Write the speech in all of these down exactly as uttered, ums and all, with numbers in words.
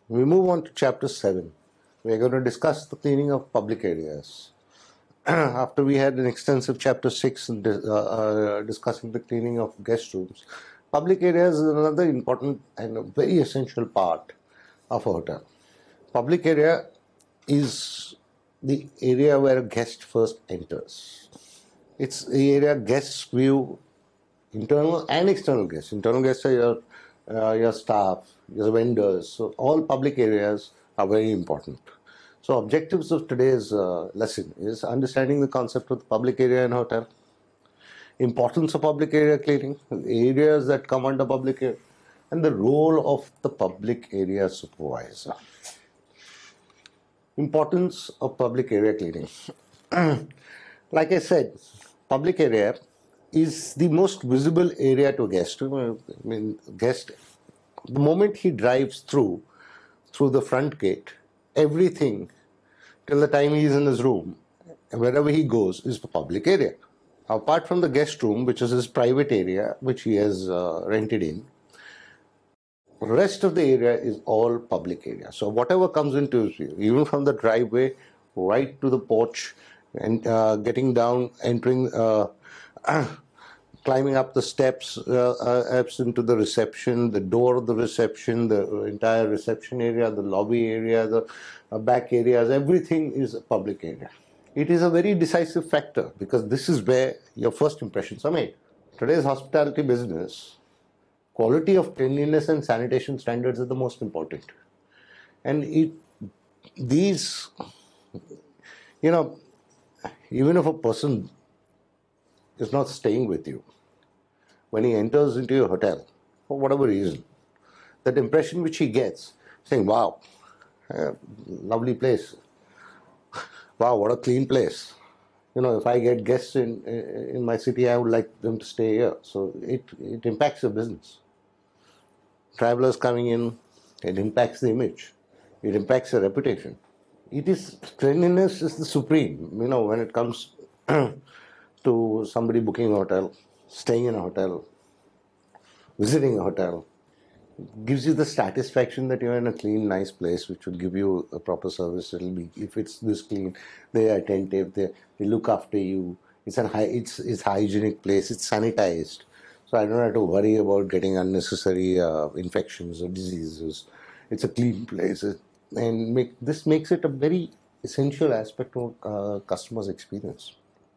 We move on to chapter seven. We are going to discuss the cleaning of public areas. After we had an extensive chapter six uh, uh, discussing the cleaning of guest rooms, public areas is another important and a very essential part of a hotel. Public area is the area where a guest first enters. It's the area guests view, internal and external guests. Internal guests are your, uh, your staff, your vendors. So all public areas are very important. So objectives of today's uh, lesson is understanding the concept of the public area in a hotel, importance of public area cleaning, areas that come under public area, and the role of the public area supervisor. Importance of public area cleaning. Like I said, public area is the most visible area to a guest. I mean, guest, the moment he drives through, through the front gate, everything till the time he is in his room, wherever he goes, is the public area. Apart from the guest room, which is his private area, which he has uh, rented in, the rest of the area is all public area. So whatever comes into his view, even from the driveway right to the porch and uh, getting down, entering, uh, climbing up the steps, uh, uh, ups into the reception, the door of the reception, the entire reception area, the lobby area, the uh, back areas, everything is a public area. It is a very decisive factor because this is where your first impressions are made. Today's hospitality business, quality of cleanliness and sanitation standards are the most important. And it, these, you know, even if a person is not staying with you, when he enters into your hotel, for whatever reason, that impression which he gets, saying, wow, uh, lovely place. Wow, what a clean place. You know, if I get guests in in my city, I would like them to stay here. So it, it impacts your business. Travelers coming in, it impacts the image. It impacts your reputation. It is, cleanliness is the supreme, you know, when it comes to somebody booking a hotel, staying in a hotel, visiting a hotel. It gives you the satisfaction that you're in a clean, nice place, which will give you a proper service. It'll be, if it's this clean, they're attentive, they, they look after you. It's a high, it's it's hygienic place. It's sanitized, so I don't have to worry about getting unnecessary uh, infections or diseases. It's a clean place, and make, this makes it a very essential aspect of uh, customer's experience,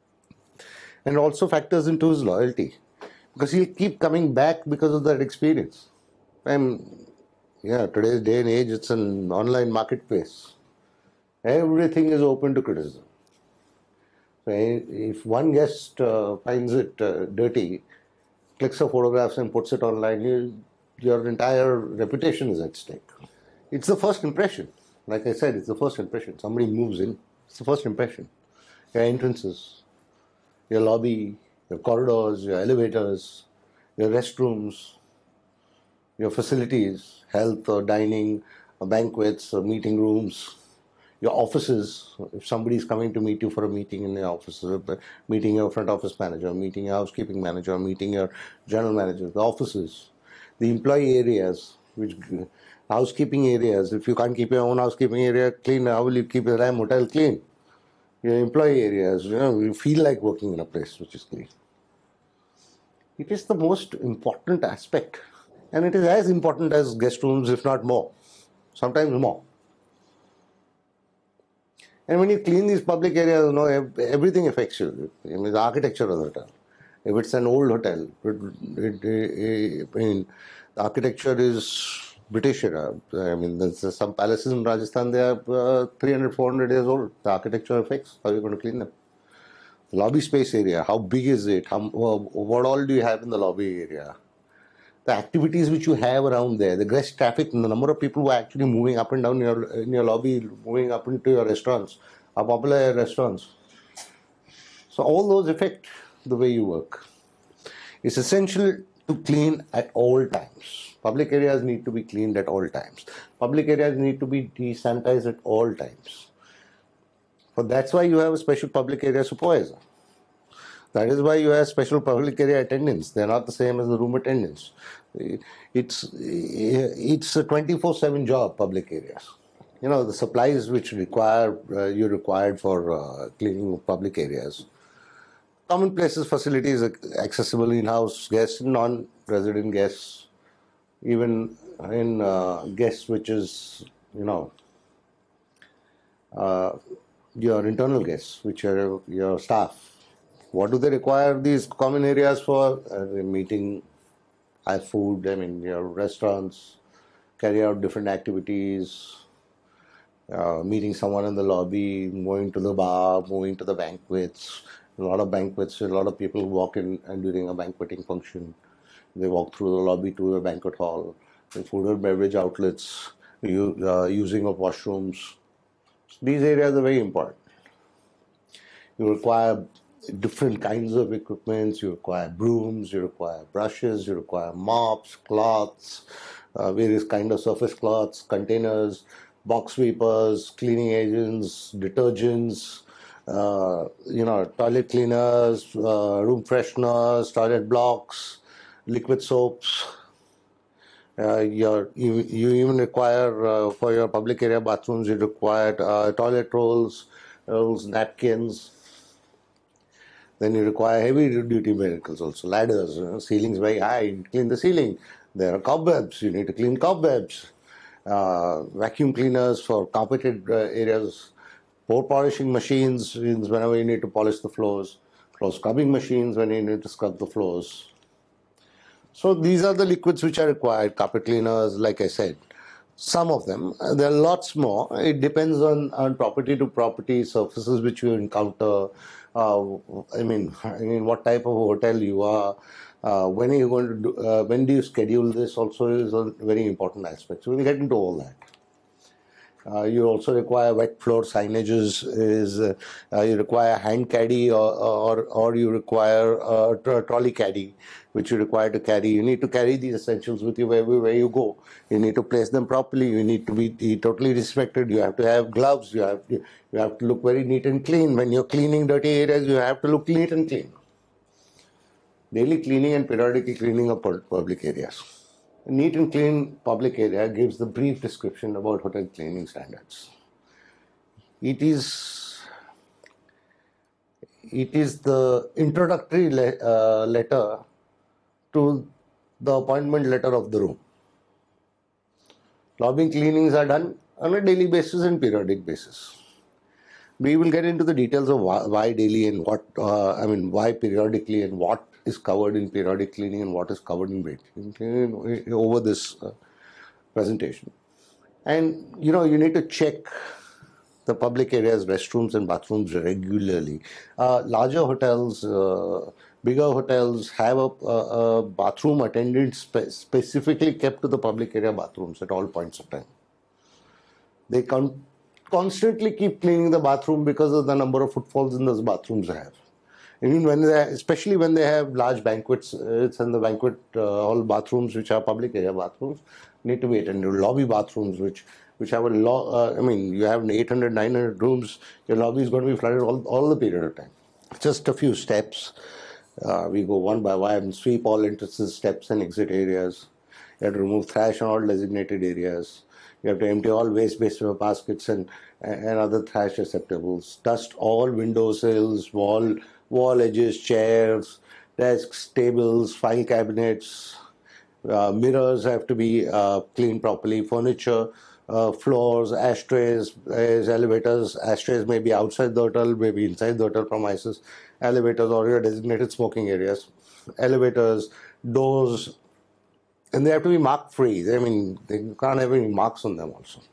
and also factors into his loyalty, because he'll keep coming back because of that experience. And yeah, today's day and age, it's an online marketplace. Everything is open to criticism. So if one guest uh, finds it uh, dirty, clicks the photographs and puts it online, you, your entire reputation is at stake. It's the first impression. Like I said, it's the first impression. Somebody moves in, it's the first impression. Your entrances, your lobby, your corridors, your elevators, your restrooms, your facilities, health or dining, or banquets or meeting rooms, your offices. If somebody is coming to meet you for a meeting in your office, meeting your front office manager, meeting your housekeeping manager, meeting your general manager, the offices, the employee areas, which housekeeping areas. If you can't keep your own housekeeping area clean, how will you keep your damn hotel clean? Your employee areas, you know, you feel like working in a place which is clean. It is the most important aspect. And it is as important as guest rooms, if not more, sometimes more. And when you clean these public areas, you know, everything affects you. I mean, the architecture of the hotel. If it's an old hotel, it, it, it, I mean, the architecture is British era. I mean, there's some palaces in Rajasthan, they are uh, three hundred, four hundred years old. The architecture affects how you're going to clean them. The lobby space area, how big is it? How, what all do you have in the lobby area? The activities which you have around there, the guest traffic, and the number of people who are actually moving up and down in your, in your lobby, moving up into your restaurants, are popular restaurants. So all those affect the way you work. It's essential to clean at all times. Public areas need to be cleaned at all times. Public areas need to be desanitized at all times. But that's why you have a special public area supervisor. That is why you have special public area attendants. They are not the same as the room attendants. It's it's a twenty-four seven job, public areas. You know, the supplies which require uh, you required for uh, cleaning of public areas. Common places facilities accessible in-house guests, non-resident guests, even in uh, guests which is, you know, uh, your internal guests, which are your staff. What do they require these common areas for? Uh, meeting, have food, I mean, your restaurants, carry out different activities, uh, meeting someone in the lobby, moving to the bar, moving to the banquets. A lot of banquets, a lot of people walk in and during a banqueting function. They walk through the lobby to the banquet hall, the food and beverage outlets, you, uh, using of washrooms. These areas are very important. You require different kinds of equipments, you require brooms, you require brushes, you require mops, cloths, uh, various kind of surface cloths, containers, box sweepers, cleaning agents, detergents, uh, you know, toilet cleaners, uh, room fresheners, toilet blocks, liquid soaps. Uh, your, you, you even require, uh, for your public area bathrooms, you require uh, toilet rolls, rolls, napkins. Then you require heavy duty vehicles also, ladders, you know, ceilings very high, you clean the ceiling. There are cobwebs, you need to clean cobwebs. Uh, vacuum cleaners for carpeted uh, areas, floor polishing machines whenever you need to polish the floors, floor scrubbing machines when you need to scrub the floors. So these are the liquids which are required, carpet cleaners, like I said. Some of them, there are lots more. It depends on, on property to property, surfaces which you encounter. Uh, I mean, I mean, what type of hotel you are. Uh, when are you going to do, uh, when do you schedule this also is a very important aspect. So we'll get into all that. Uh, you also require wet floor signages. Is uh, uh, you require hand caddy or or, or you require a trolley caddy, which you require to carry. You need to carry these essentials with you everywhere you go. You need to place them properly. You need to be, be totally disinfected. You have to have gloves. You have to, you have to look very neat and clean. When you're cleaning dirty areas, you have to look neat and clean. Daily cleaning and periodic cleaning of public areas. A neat and clean public area gives the brief description about hotel cleaning standards. It is, it is the introductory le uh, letter to the appointment letter of the room. Lobby cleanings are done on a daily basis and periodic basis. We will get into the details of why, why daily and what, uh, I mean, why periodically and what is covered in periodic cleaning and what is covered in waiting over this uh, presentation. And, you know, you need to check the public areas, restrooms and bathrooms regularly. Uh, larger hotels, uh, bigger hotels have a, a, a bathroom attendant spe specifically kept to the public area bathrooms at all points of time. They con constantly keep cleaning the bathroom because of the number of footfalls in those bathrooms they have. Even when they, especially when they have large banquets, it's in the banquet uh, hall bathrooms, which are public area bathrooms, need to be attended. Lobby bathrooms, which which have a lot. Uh, I mean, you have eight hundred, nine hundred rooms. Your lobby is going to be flooded all all the period of time. Just a few steps. Uh, we go one by one, sweep all entrances, steps, and exit areas. You have to remove trash on all designated areas. You have to empty all waste-based baskets and and other trash receptacles. Dust all window sills, wall. wall edges, chairs, desks, tables, file cabinets, uh, mirrors have to be uh, cleaned properly, furniture, uh, floors, ashtrays, elevators. Ashtrays may be outside the hotel, maybe inside the hotel premises, elevators or your designated smoking areas, elevators, doors, and they have to be mark free. I mean, they can't have any marks on them also.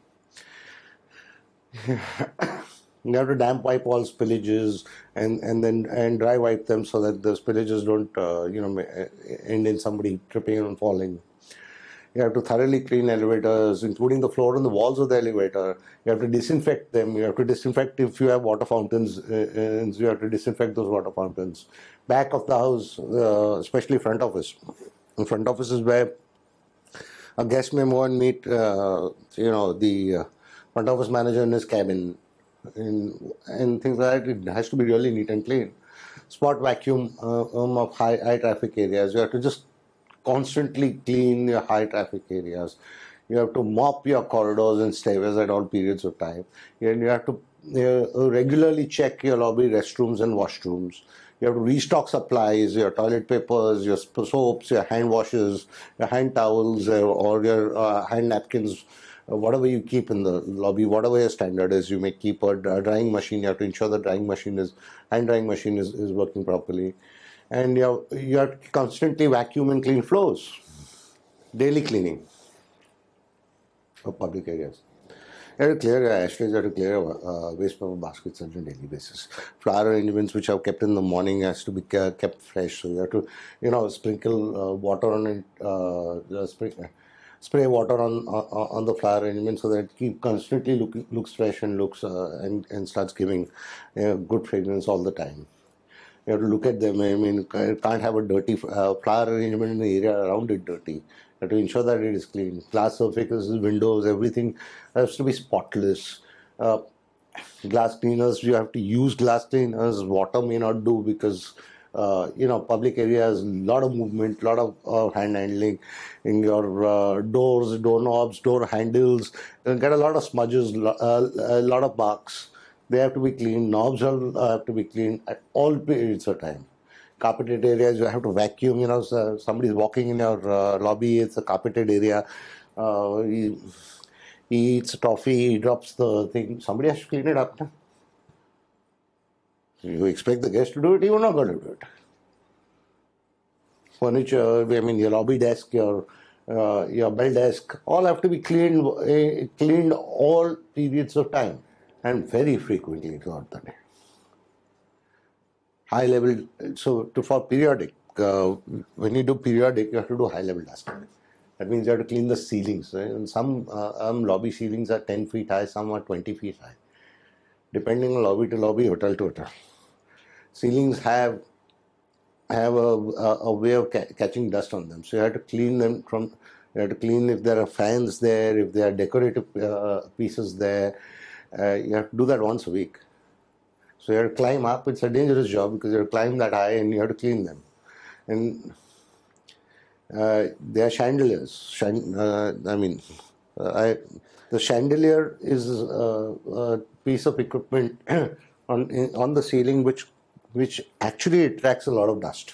You have to damp wipe all spillages and and then and dry wipe them so that the spillages don't uh, you know end in somebody tripping and falling. You have to thoroughly clean elevators, including the floor and the walls of the elevator. You have to disinfect them. You have to disinfect if you have water fountains. Uh, you have to disinfect those water fountains. Back of the house, uh, especially front office. In front office is where a guest may go and meet uh, you know the uh, front office manager in his cabin. In, and things like that. It has to be really neat and clean. Spot vacuum uh, um, of high, high traffic areas. You have to just constantly clean your high traffic areas. You have to mop your corridors and stairways at all periods of time. And you have to uh, regularly check your lobby restrooms and washrooms. You have to restock supplies, your toilet papers, your soaps, your hand washes, your hand towels, uh, or your uh, hand napkins, uh, whatever you keep in the lobby, whatever your standard is. You may keep a drying machine. You have to ensure the drying machine is, hand drying machine is, is working properly. And you have, you have to constantly vacuum and clean floors. Daily cleaning of public areas. You have to clear your ashtrays, you have to clear uh, waste paper baskets on a daily basis. Flower arrangements which are kept in the morning has to be kept fresh. So you have to, you know, sprinkle uh, water on it, uh, spray, spray water on, on on the flower arrangement so that it keep constantly look, looks fresh and looks uh, and and starts giving uh, good fragrance all the time. You have to look at them. I mean, you can't have a dirty uh, flower arrangement in the area around it dirty. You have to ensure that it is clean. Glass surfaces, windows, everything has to be spotless. Uh, glass cleaners, you have to use glass cleaners. Water may not do because, uh, you know, public areas, a lot of movement, a lot of uh, hand handling in your uh, doors, doorknobs, door handles. You get a lot of smudges, uh, a lot of marks. They have to be cleaned. Knobs have to be cleaned at all periods of time. Carpeted areas, you have to vacuum. You know, so somebody's walking in your uh, lobby, it's a carpeted area. Uh, he, he eats toffee, he drops the thing. Somebody has to clean it up. No? You expect the guest to do it, you're not going to do it. Furniture, I mean, your lobby desk, your uh, your bell desk, all have to be cleaned, uh, cleaned all periods of time. And very frequently throughout the day. High level, so to, for periodic, uh, when you do periodic, you have to do high level dusting. That means you have to clean the ceilings. Right? And some uh, um, lobby ceilings are ten feet high, some are twenty feet high, depending on lobby to lobby, hotel to hotel. Ceilings have have a, a, a way of ca catching dust on them, so you have to clean them from. You have to clean if there are fans there, if there are decorative uh, pieces there. Uh, you have to do that once a week. So you have to climb up. It's a dangerous job because you have to climb that high and you have to clean them. And uh, there are chandeliers. Chand uh, I mean, uh, I, the chandelier is a, a piece of equipment on on the ceiling which which actually attracts a lot of dust.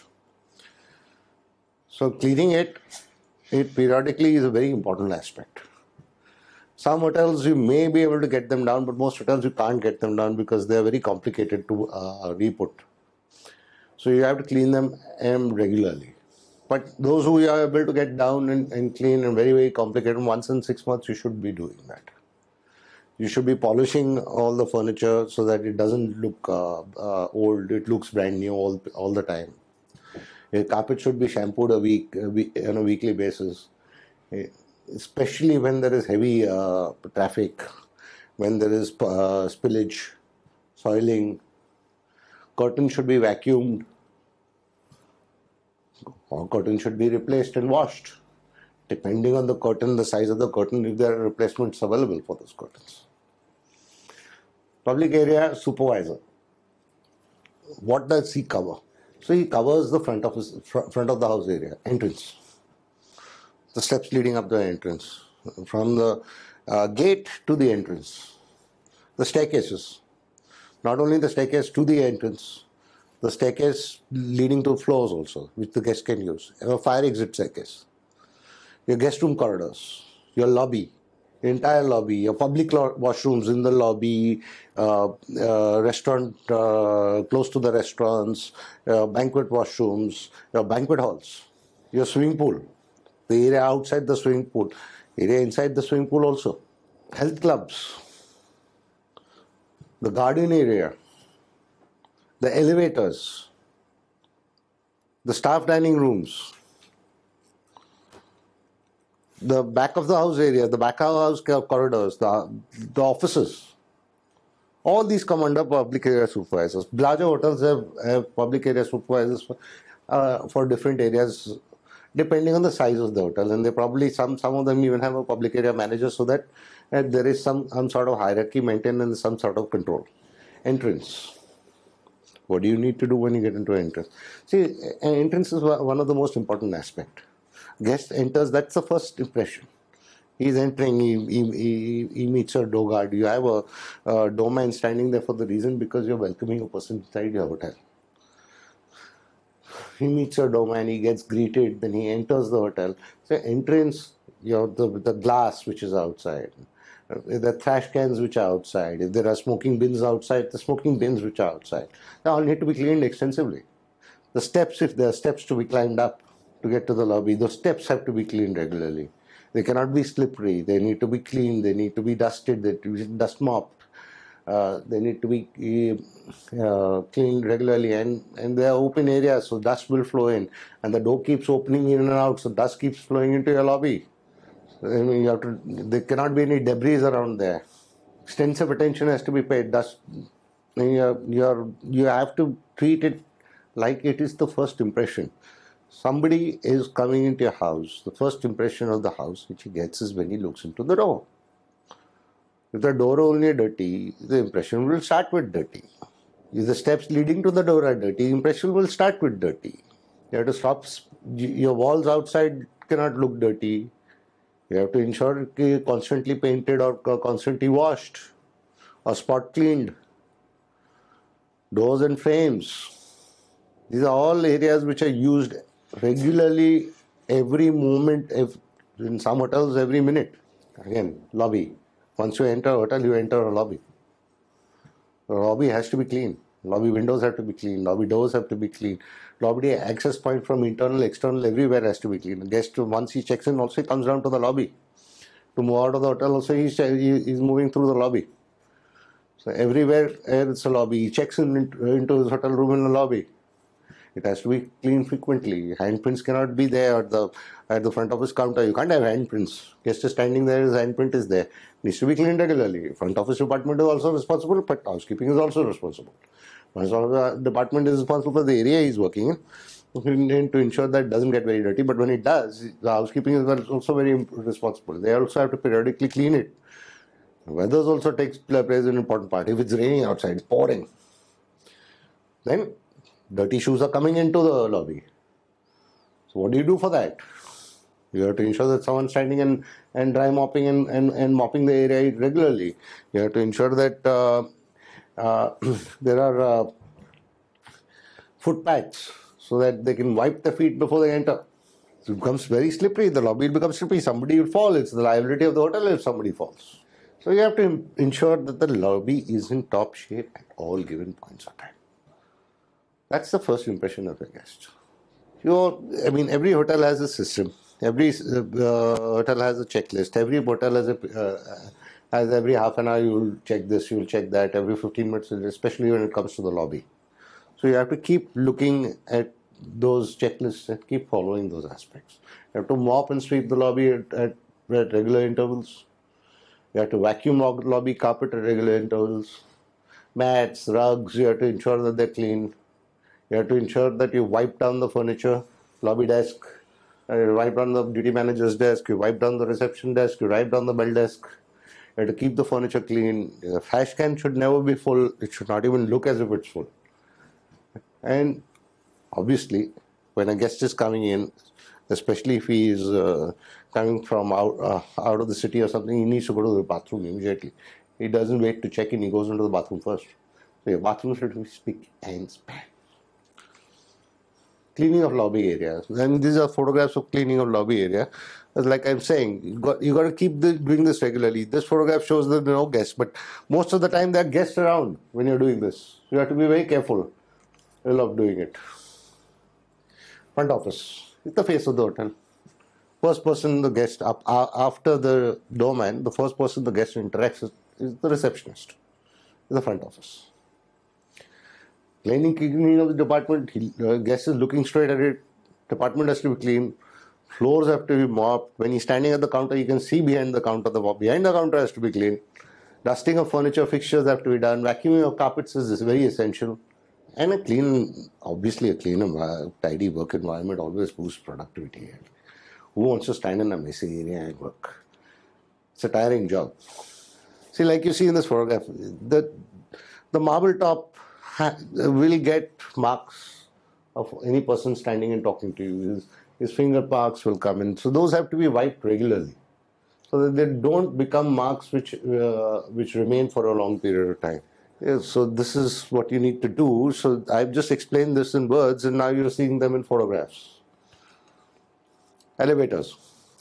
So cleaning it, it periodically is a very important aspect. Some hotels you may be able to get them down, but most hotels you can't get them down because they are very complicated to uh, re-put. So you have to clean them um, regularly. But those who are able to get down and, and clean and very, very complicated, once in six months you should be doing that. You should be polishing all the furniture so that it doesn't look uh, uh, old, it looks brand new all, all the time. Your carpet should be shampooed a week, a week on a weekly basis. Especially when there is heavy uh, traffic, when there is uh, spillage, soiling. Curtain should be vacuumed, or curtain should be replaced and washed, depending on the curtain, the size of the curtain, if there are replacements available for those curtains. Public area supervisor. What does he cover? So he covers the front of his, front of the house area, entrance. The steps leading up the entrance, from the uh, gate to the entrance, the staircases, not only the staircase to the entrance, the staircase leading to floors also, which the guest can use, a fire exit staircase, your guest room corridors, your lobby, the entire lobby, your public washrooms in the lobby, uh, uh, restaurant uh, close to the restaurants, uh, banquet washrooms, your banquet halls, your swimming pool, the area outside the swimming pool, area inside the swimming pool also, health clubs, the garden area, the elevators, the staff dining rooms, the back of the house area, the back of the house corridors, the, the offices. All these come under public area supervisors. Larger hotels have, have public area supervisors for, uh, for different areas, depending on the size of the hotel, and they probably some some of them even have a public area manager, so that uh, there is some some sort of hierarchy maintained and some sort of control. Entrance. What do you need to do when you get into entrance? See, entrance is one of the most important aspects. Guest enters, that's the first impression. He's entering, he, he, he, he meets a door guard. You have a, a doorman standing there for the reason because you're welcoming a person inside your hotel. He meets a doorman, he gets greeted, then he enters the hotel. So entrance, you know, the, the glass which is outside, the trash cans which are outside, if there are smoking bins outside, the smoking bins which are outside, they all need to be cleaned extensively. The steps, if there are steps to be climbed up to get to the lobby, those steps have to be cleaned regularly. They cannot be slippery, they need to be cleaned, they need to be dusted, they need to be dust mopped. Uh, they need to be uh, cleaned regularly, and, and they are open areas, so dust will flow in, and the door keeps opening in and out, so dust keeps flowing into your lobby. So, I mean, you have to, there cannot be any debris around there. Extensive attention has to be paid. Dust, you're, you're, you have to treat it like it is the first impression. Somebody is coming into your house, the first impression of the house which he gets is when he looks into the door. If the door only dirty, the impression will start with dirty. If the steps leading to the door are dirty, the impression will start with dirty. You have to stop, your walls outside cannot look dirty. You have to ensure it's constantly painted or constantly washed or spot cleaned. Doors and frames. These are all areas which are used regularly every moment, in some hotels every minute. Again, lobby. Once you enter a hotel, you enter a lobby. The lobby has to be clean. Lobby windows have to be clean. Lobby doors have to be clean. Lobby access point from internal, external, everywhere has to be clean. The guest, once he checks in, also he comes down to the lobby. To move out of the hotel, also he's, he's moving through the lobby. So everywhere it's a lobby. He checks in into his hotel room in the lobby. It has to be cleaned frequently. Handprints cannot be there at the at the front office counter. You can't have handprints. Guest is standing there, his handprint is there. It needs to be cleaned regularly. Front office department is also responsible, but housekeeping is also responsible. Once the department is responsible for the area he is working in, to ensure that it doesn't get very dirty. But when it does, the housekeeping is also very responsible. They also have to periodically clean it. Weather also takes plays an important part. If it's raining outside, it's pouring, then dirty shoes are coming into the lobby. So what do you do for that? You have to ensure that someone's standing and, and dry mopping and, and, and mopping the area regularly. You have to ensure that uh, uh, there are uh, foot pads so that they can wipe their feet before they enter. So it becomes very slippery. The lobby becomes slippery. Somebody will fall. It's the liability of the hotel if somebody falls. So you have to ensure that the lobby is in top shape at all given points of time. That's the first impression of a guest. You, I mean, every hotel has a system. Every uh, hotel has a checklist. Every hotel has a uh, has every half an hour you will check this, you will check that. Every fifteen minutes, especially when it comes to the lobby. So you have to keep looking at those checklists and keep following those aspects. You have to mop and sweep the lobby at, at, at regular intervals. You have to vacuum lobby carpet at regular intervals. Mats, rugs, you have to ensure that they're clean. You have to ensure that you wipe down the furniture, lobby desk, uh, you wipe down the duty manager's desk, you wipe down the reception desk, you wipe down the bell desk. You have to keep the furniture clean. The trash can should never be full. It should not even look as if it's full. And obviously, when a guest is coming in, especially if he is uh, coming from out, uh, out of the city or something, he needs to go to the bathroom immediately. He doesn't wait to check in, he goes into the bathroom first. So your bathroom should be spick and span. Cleaning of lobby areas. And these are photographs of cleaning of lobby area. As like I'm saying, you got you got to keep the, doing this regularly. This photograph shows that there are no guests, but most of the time there are guests around when you're doing this. You have to be very careful of doing it. Front office. It's the face of the hotel. First person the guest up uh, after the doorman, the first person the guest interacts with is the receptionist. The front office. Cleaning, cleaning of the department, uh, guest is looking straight at it, department has to be clean, floors have to be mopped. When he's standing at the counter, you can see behind the counter, the behind the counter has to be clean. Dusting of furniture, fixtures have to be done, vacuuming of carpets is very essential. And a clean, obviously a clean, uh, tidy work environment always boosts productivity. Who wants to stand in a messy area and work? It's a tiring job. See, like you see in this photograph, the, the marble top will get marks of any person standing and talking to you. his finger marks will come in. So those have to be wiped regularly, so that they don't become marks which uh, which remain for a long period of time. Yeah, so this is what you need to do. So I've just explained this in words, and now you're seeing them in photographs. Elevators.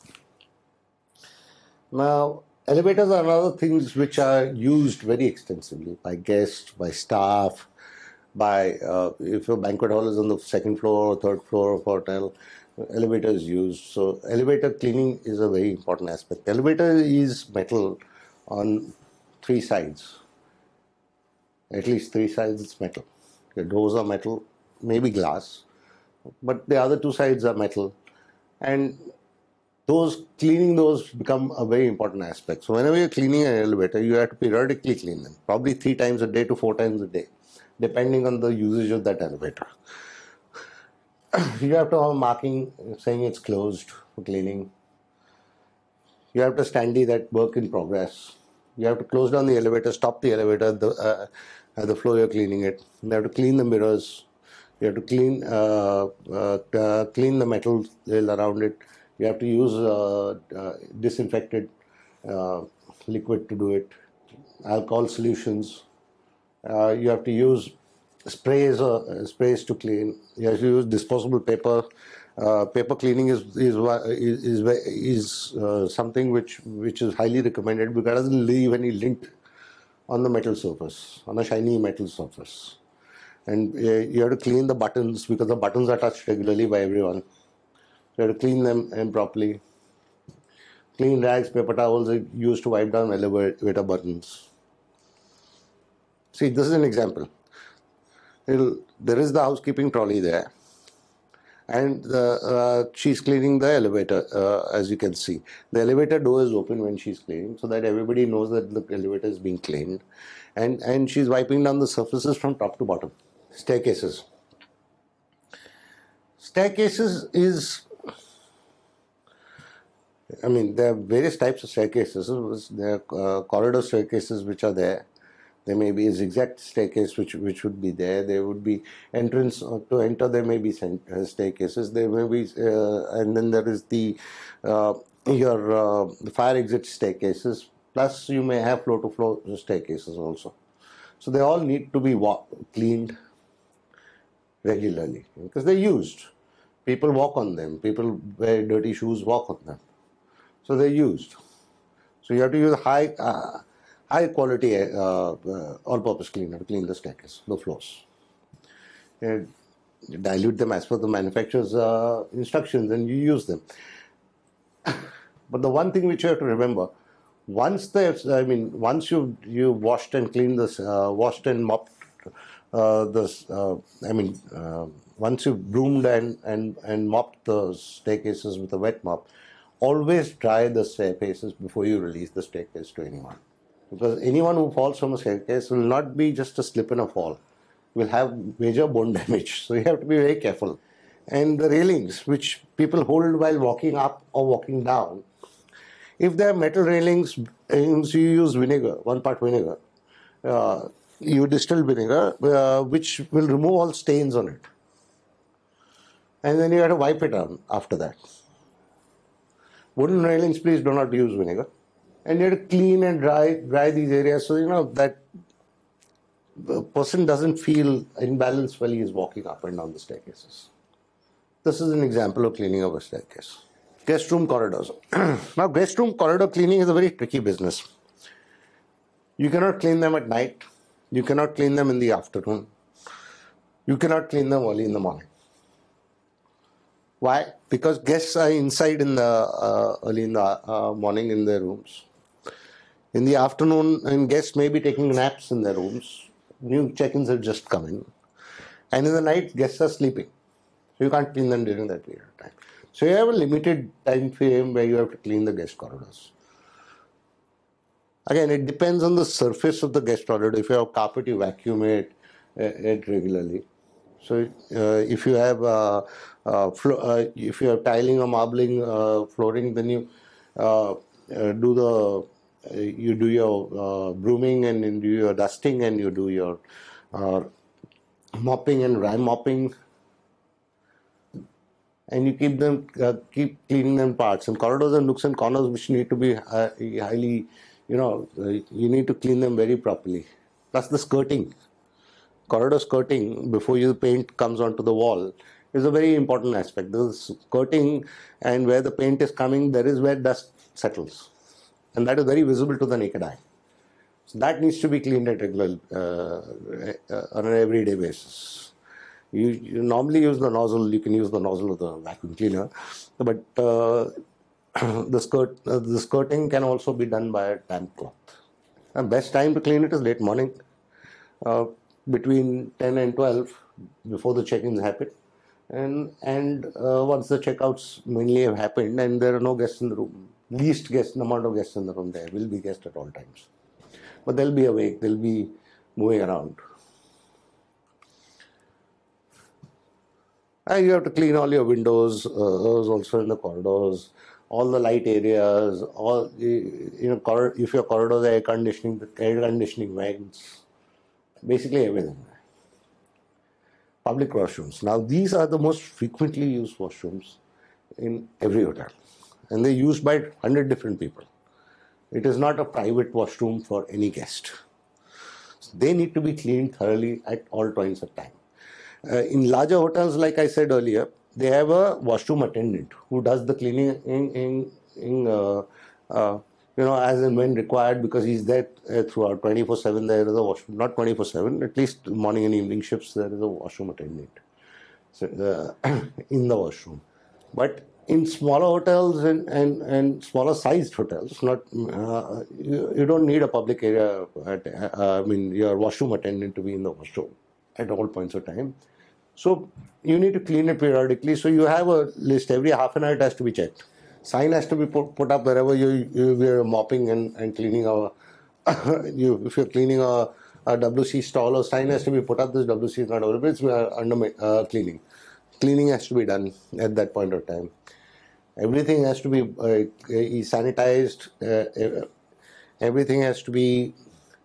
Now, elevators are another things which are used very extensively by guests, by staff, by uh, if your banquet hall is on the second floor or third floor of a hotel, elevator is used. So elevator cleaning is a very important aspect. Elevator is metal on three sides. At least three sides it's metal. The doors are metal, maybe glass, but the other two sides are metal. And those cleaning those become a very important aspect. So whenever you're cleaning an elevator, you have to periodically clean them, probably three times a day to four times a day, depending on the usage of that elevator. You have to have a marking saying it's closed for cleaning. You have to standee that work in progress. You have to close down the elevator, stop the elevator at the, uh, at the floor you're cleaning it. You have to clean the mirrors. You have to clean uh, uh, uh, clean the metal around it. You have to use uh, uh, disinfected uh, liquid to do it, alcohol solutions. Uh, you have to use sprays uh, sprays to clean. You have to use disposable paper. Uh, paper cleaning is is is is uh, something which which is highly recommended because it doesn't leave any lint on the metal surface, on a shiny metal surface. And uh, you have to clean the buttons because the buttons are touched regularly by everyone. You have to clean them and properly. Clean rags, paper towels are used to wipe down elevator buttons. See, this is an example. It'll, there is the housekeeping trolley there, and the, uh, she's cleaning the elevator, uh, as you can see. The elevator door is open when she's cleaning, so that everybody knows that the elevator is being cleaned. And, and she's wiping down the surfaces from top to bottom. Staircases. Staircases is... I mean, there are various types of staircases. There are uh, corridor staircases which are there. There may be a zigzag staircase which which would be there. There would be entrance to enter. There may be staircases. There may be, uh, and then there is the uh, your uh, fire exit staircases. Plus, you may have floor to floor staircases also. So they all need to be wa cleaned regularly because they're used. People walk on them. People wear dirty shoes, walk on them. So they're used. So you have to use high, uh, high quality uh, uh, all-purpose cleaner to clean the staircase, the floors. And you dilute them as per the manufacturer's uh, instructions, and you use them. But the one thing which you have to remember, once the, I mean, once you you washed and cleaned this, uh, washed and mopped uh, this, uh, I mean, uh, once you've broomed and and and mopped the staircases with a wet mop, always dry the staircases before you release the staircase to anyone. Because anyone who falls from a staircase will not be just a slip and a fall. Will have major bone damage. So you have to be very careful. And the railings, which people hold while walking up or walking down, if they are metal railings, you use vinegar, one part vinegar. Uh, you distill vinegar, uh, which will remove all stains on it. And then you have to wipe it down after that. Wooden railings, please do not use vinegar. And you have to clean and dry, dry these areas so you know that the person doesn't feel imbalanced while he is walking up and down the staircases. This is an example of cleaning of a staircase. Guest room corridors. Now, guest room corridor cleaning is a very tricky business. You cannot clean them at night. You cannot clean them in the afternoon. You cannot clean them early in the morning. Why? Because guests are inside in the uh, early in the uh, morning in their rooms. In the afternoon, and guests may be taking naps in their rooms. New check-ins have just come in. And in the night, guests are sleeping. So you can't clean them during that period of time. So you have a limited time frame where you have to clean the guest corridors. Again, it depends on the surface of the guest corridor. If you have carpet, you vacuum it, uh, it regularly. So uh, if you have uh, uh, uh, if you have tiling or marbling uh, flooring, then you uh, uh, do the uh, you do your uh, brooming and you do your dusting and you do your uh, mopping and dry mopping. and you keep them uh, keep cleaning them parts. And corridors and nooks and corners which need to be uh, highly, you know, uh, you need to clean them very properly. Plus the skirting, corridor skirting before you paint comes onto the wall is a very important aspect. The skirting and where the paint is coming, there is where dust settles, and that is very visible to the naked eye. So that needs to be cleaned at regular uh, uh, on an everyday basis. You, you normally use the nozzle. You can use the nozzle of the vacuum cleaner, but uh, the skirt, uh, the skirting can also be done by a damp cloth. The best time to clean it is late morning, uh, between ten and twelve, before the check-ins happen, and and uh, once the checkouts mainly have happened and there are no guests in the room, least guest amount of guests in the room. There will be guests at all times, but they'll be awake. They'll be moving around. And you have to clean all your windows, uh, also in the corridors, all the light areas, all, you know, if your corridors are air conditioning, the air conditioning vents, basically everything. Public washrooms. Now, these are the most frequently used washrooms in every hotel, and they're used by one hundred different people. It is not a private washroom for any guest. So they need to be cleaned thoroughly at all points of time. Uh, in larger hotels, like I said earlier, they have a washroom attendant who does the cleaning in, in, in uh, uh, you know, as and when required, because he's there uh, throughout twenty-four seven. There is a washroom, not twenty-four seven, at least morning and evening shifts, there is a washroom attendant so, uh, in the washroom. But in smaller hotels and, and, and smaller sized hotels, not uh, you, you don't need a public area, at, uh, I mean, your washroom attendant to be in the washroom at all points of time. So you need to clean it periodically. So you have a list. Every half an hour it has to be checked. Sign has to be put, put up wherever you, you are mopping and, and cleaning a, you, if you're cleaning a, a W C stall, a sign has to be put up. This W C is not available. It's uh, under uh, cleaning. Cleaning has to be done at that point of time. Everything has to be uh, sanitized. Uh, everything has to be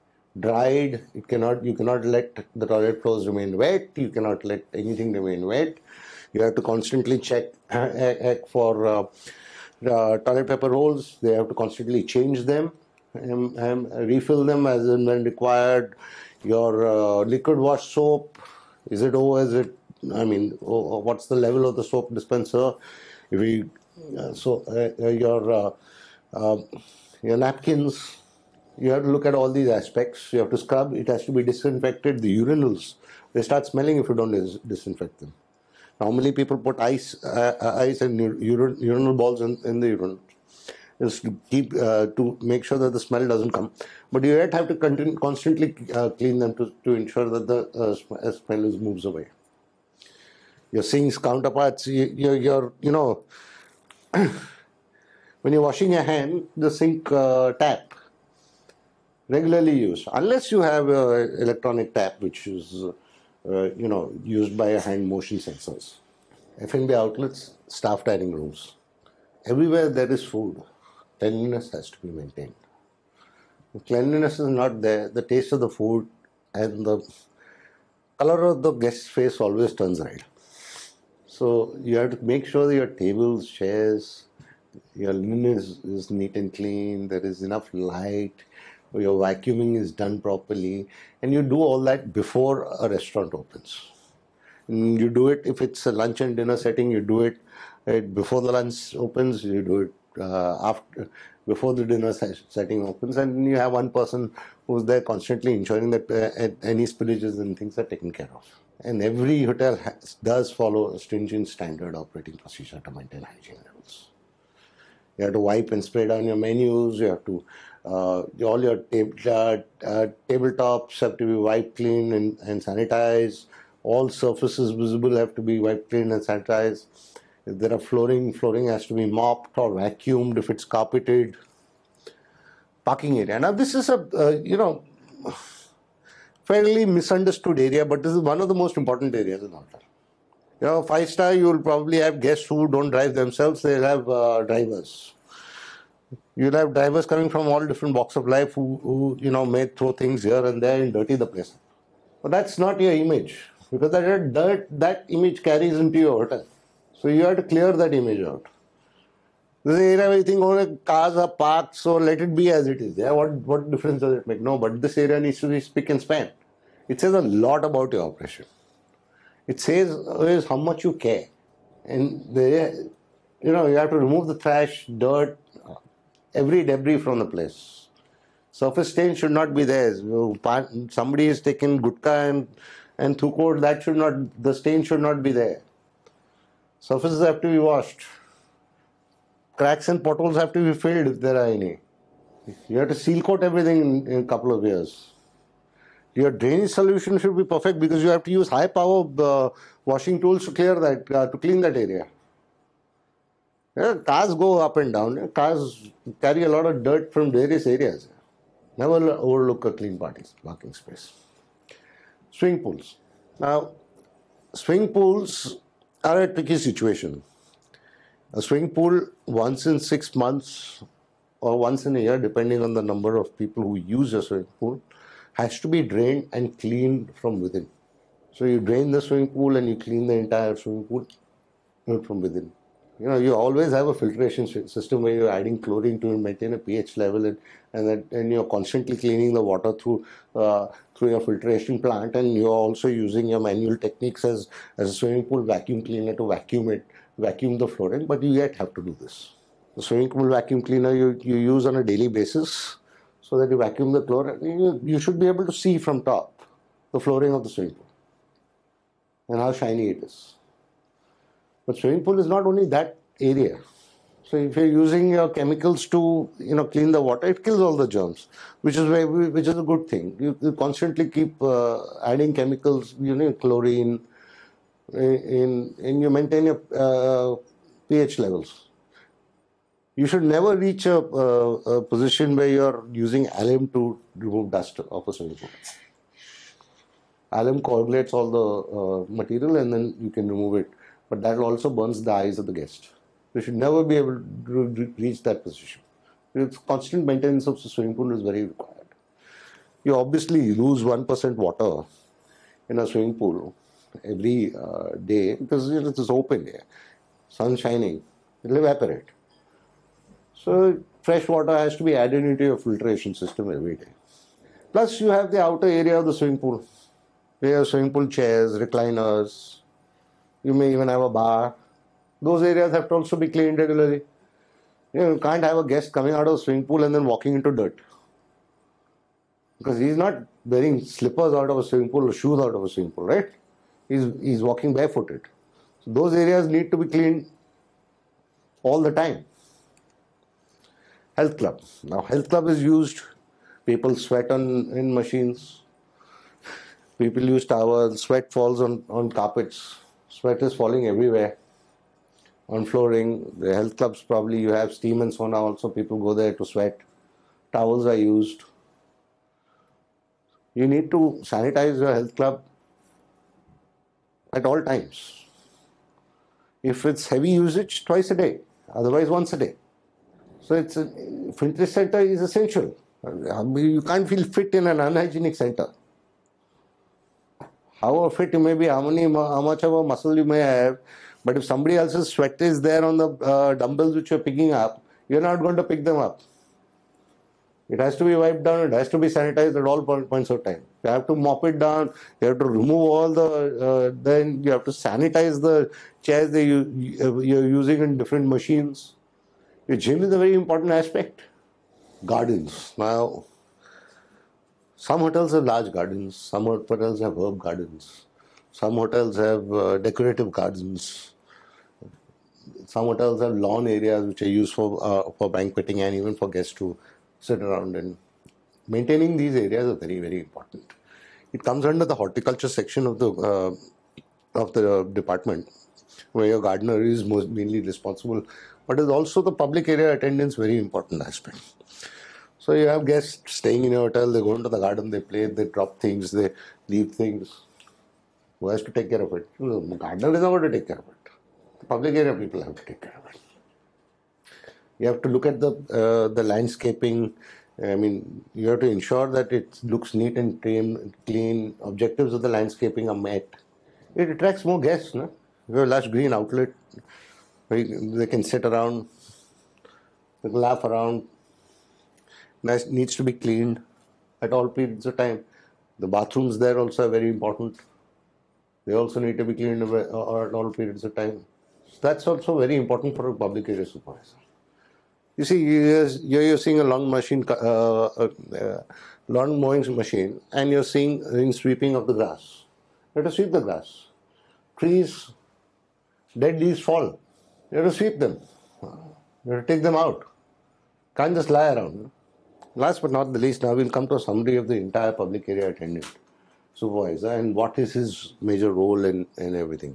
dried. It cannot, you cannot let the toilet floors remain wet. You cannot let anything remain wet. You have to constantly check uh, for uh, uh, toilet paper rolls. They have to constantly change them and, and refill them as and when required. Your uh, liquid wash soap, is it over? Is it? I mean, oh, what's the level of the soap dispenser? If we uh, so uh, your uh, uh, your napkins. You have to look at all these aspects. You have to scrub. It has to be disinfected. The urinals, they start smelling if you don't dis disinfect them. Normally, people put ice, uh, ice and urin urinal balls in, in the urinals, just to keep uh, to make sure that the smell doesn't come. But you yet have to continue, constantly uh, clean them to, to ensure that the uh, smell is, moves away. Your sinks, counterparts, your your you know, when you're washing your hand, the sink uh, tap. Regularly used, unless you have an electronic tap which is, uh, you know, used by hand motion sensors. F and B outlets, staff dining rooms. Everywhere there is food, cleanliness has to be maintained. If cleanliness is not there, the taste of the food and the color of the guest's face always turns red. So you have to make sure that your tables, chairs, your linen is, is neat and clean, there is enough light, your vacuuming is done properly, and you do all that before a restaurant opens. And you do it if it's a lunch and dinner setting, you do it uh, before the lunch opens, you do it uh, after, before the dinner setting opens, and you have one person who's there constantly ensuring that uh, any spillages and things are taken care of. And every hotel has, does follow a stringent standard operating procedure to maintain hygiene levels. You have to wipe and spray down your menus, you have to Uh, all your tab uh, uh, tabletops have to be wiped clean and, and sanitized. All surfaces visible have to be wiped clean and sanitized. If there are flooring, flooring has to be mopped or vacuumed if it's carpeted. Parking area. Now this is a, uh, you know, fairly misunderstood area, but this is one of the most important areas in the hotel. You know, five star, you will probably have guests who don't drive themselves, they'll have uh, drivers. You'll have drivers coming from all different walks of life who, who, you know, may throw things here and there and dirty the place. But that's not your image, because that, that, that image carries into your hotel. So you have to clear that image out. This is an area where you think, oh, cars are parked, so let it be as it is. Yeah, what, what difference does it make? No, but this area needs to be spick and span. It says a lot about your operation. It says is how much you care. And the, you know, you have to remove the trash, dirt, every debris from the place. Surface stain should not be there. Somebody is taken gutka and, and thukod, that should not, the stain should not be there. Surfaces have to be washed. Cracks and potholes have to be filled if there are any. You have to seal coat everything in, in a couple of years. Your drainage solution should be perfect because you have to use high power uh, washing tools to clear that, uh, to clean that area. Yeah, cars go up and down. Cars carry a lot of dirt from various areas. Never overlook a clean parking space. Swimming pools. Now, swimming pools are a tricky situation. A swimming pool once in six months or once in a year, depending on the number of people who use a swimming pool, has to be drained and cleaned from within. So you drain the swimming pool and you clean the entire swimming pool from within. You know, you always have a filtration system where you're adding chlorine to maintain a pH level, and and, that, and you're constantly cleaning the water through uh, through your filtration plant, and you're also using your manual techniques as, as a swimming pool vacuum cleaner to vacuum it, vacuum the flooring, but you yet have to do this. The swimming pool vacuum cleaner you, you use on a daily basis so that you vacuum the chlorine. You, you should be able to see from top the flooring of the swimming pool and how shiny it is. But swimming pool is not only that area. So if you're using your chemicals to, you know, clean the water, it kills all the germs, which is very, which is a good thing. You, you constantly keep uh, adding chemicals, you know, chlorine, in, in you maintain your uh, pH levels. You should never reach a, a, a position where you're using alum to remove dust of a swimming pool. Alum coagulates all the uh, material and then you can remove it. But that also burns the eyes of the guest. You should never be able to reach that position. It's constant maintenance of the swimming pool is very required. You obviously lose one percent water in a swimming pool every uh, day because you know, it's open air, sun shining, it will evaporate. So fresh water has to be added into your filtration system every day. Plus you have the outer area of the swimming pool. You have swimming pool chairs, recliners. You may even have a bar. Those areas have to also be cleaned regularly. You know, you can't have a guest coming out of a swimming pool and then walking into dirt. Because he's not wearing slippers out of a swimming pool or shoes out of a swimming pool, right? He's, he's walking barefooted. So those areas need to be cleaned all the time. Health club. Now, health club is used. People sweat on in machines. People use towels. Sweat falls on, on carpets. Sweat is falling everywhere. On flooring. The health clubs probably you have steam and sauna also. People go there to sweat. Towels are used. You need to sanitize your health club at all times. If it's heavy usage, twice a day. Otherwise, once a day. So it's a fitness center is essential. You can't feel fit in an unhygienic center. However fit you may be, how many, how much of a muscle you may have, but if somebody else's sweat is there on the uh, dumbbells which you're picking up, you're not going to pick them up. It has to be wiped down, it has to be sanitized at all points of time. You have to mop it down, you have to remove all the, uh, then you have to sanitize the chairs that you, you're using in different machines. Your gym is a very important aspect. Gardens. Now, some hotels have large gardens, some hotels have herb gardens, some hotels have uh, decorative gardens, some hotels have lawn areas which are used for, uh, for banqueting and even for guests to sit around in. Maintaining these areas is very, very important. It comes under the horticulture section of the, uh, of the department, where your gardener is most mainly responsible, but is also the public area attendance very important aspect. So you have guests staying in your hotel, they go into the garden, they play, they drop things, they leave things. Who has to take care of it? The gardener is not going to take care of it. The public area people have to take care of it. You have to look at the uh, the landscaping. I mean, you have to ensure that it looks neat and clean. Clean. Objectives of the landscaping are met. It attracts more guests, no? You have a lush green outlet where they can sit around, they can laugh around. Nice, needs to be cleaned at all periods of time. The bathrooms there also are very important. They also need to be cleaned at all periods of time. That's also very important for a public area supervisor. You see, you're, you're seeing a lawn machine, uh, uh, lawn mowing machine, and you're seeing in sweeping of the grass. You have to sweep the grass. Trees, dead leaves fall. You have to sweep them. You have to take them out. Can't just lie around. Last but not the least, now we'll come to a summary of the entire public area attendant supervisor and what is his major role in, in everything.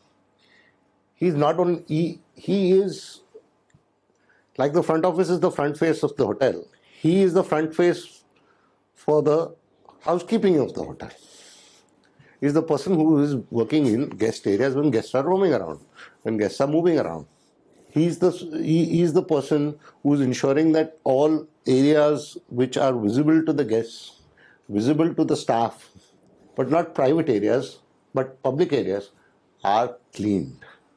He's not only, he, he is, like the front office is the front face of the hotel, he is the front face for the housekeeping of the hotel. He's the person who is working in guest areas when guests are roaming around, when guests are moving around. He's the, he is the person who is ensuring that all areas which are visible to the guests, visible to the staff, but not private areas, but public areas, are cleaned.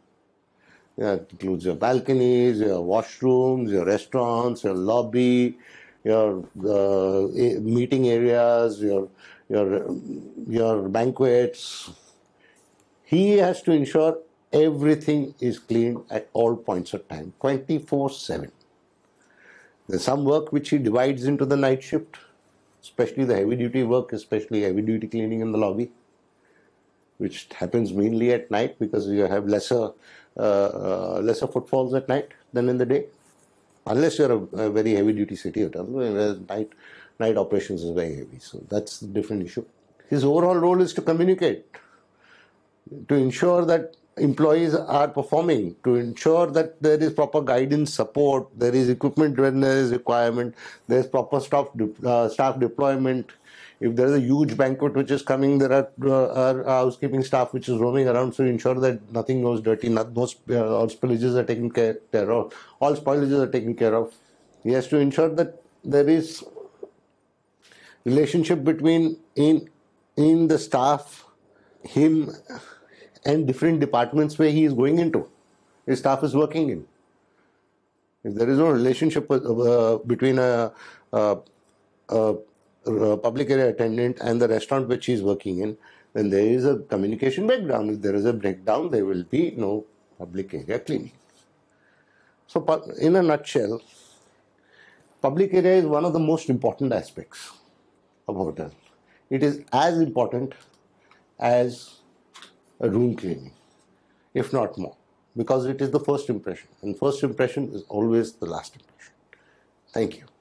That includes your balconies, your washrooms, your restaurants, your lobby, your uh, meeting areas, your, your, your banquets. He has to ensure everything is clean at all points of time, twenty-four seven. There's some work which he divides into the night shift, especially the heavy duty work, especially heavy duty cleaning in the lobby, which happens mainly at night because you have lesser, uh, uh, lesser footfalls at night than in the day. Unless you're a, a very heavy duty city hotel, where night, night operations is very heavy. So that's a different issue. His overall role is to communicate, to ensure that employees are performing, to ensure that there is proper guidance, support, there is equipment when there is requirement, there is proper staff, uh, staff deployment. If there is a huge banquet which is coming, there are, uh, are housekeeping staff which is roaming around to ensure that nothing goes dirty, not, no, uh, all spillages are taken care of, all spoilages are taken care of. He has to ensure that there is relationship between in, in the staff, him, and different departments where he is going into, his staff is working in. If there is no relationship uh, between a, a, a, a public area attendant and the restaurant which he is working in, then there is a communication breakdown. If there is a breakdown, there will be no public area cleaning. So in a nutshell, public area is one of the most important aspects of a hotel. It is as important as a room cleaning, if not more, because it is the first impression, and first impression is always the last impression. Thank you.